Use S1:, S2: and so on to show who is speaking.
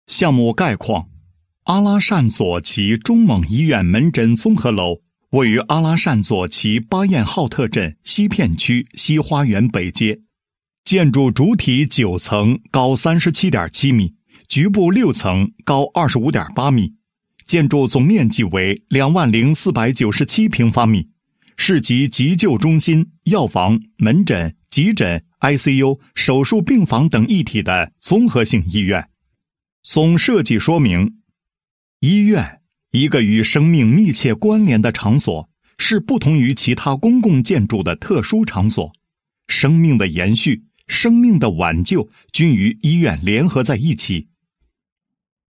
S1: 项目概况：阿拉善左旗中蒙医院门诊综合楼位于阿拉善左旗巴彦浩特镇西片区西花园北街，建筑主体9层，高37.7米，局部6层，高25.8米，建筑总面积为20497平方米，是集急救中心、药房、门诊、急诊、ICU、手术病房等一体的综合性医院。总设计说明：医院，一个与生命密切关联的场所，是不同于其他公共建筑的特殊场所。生命的延续、生命的挽救均与医院联合在一起，